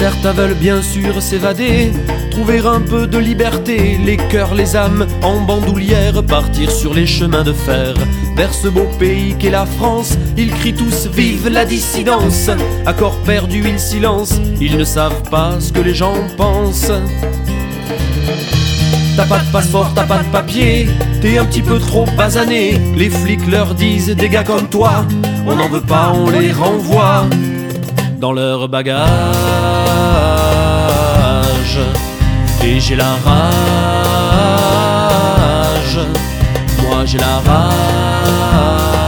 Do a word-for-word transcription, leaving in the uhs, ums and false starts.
Certains veulent bien sûr s'évader, trouver un peu de liberté, les cœurs, les âmes en bandoulière, partir sur les chemins de fer. Vers ce beau pays qu'est la France, ils crient tous vive la dissidence. À corps perdu ils silencent, ils ne savent pas ce que les gens pensent. T'as pas de passeport, t'as pas de papier, t'es un petit peu trop basané. Les flics leur disent des gars comme toi, on n'en veut pas, on les renvoie. Dans leur bagage, et j'ai la rage, moi j'ai la rage.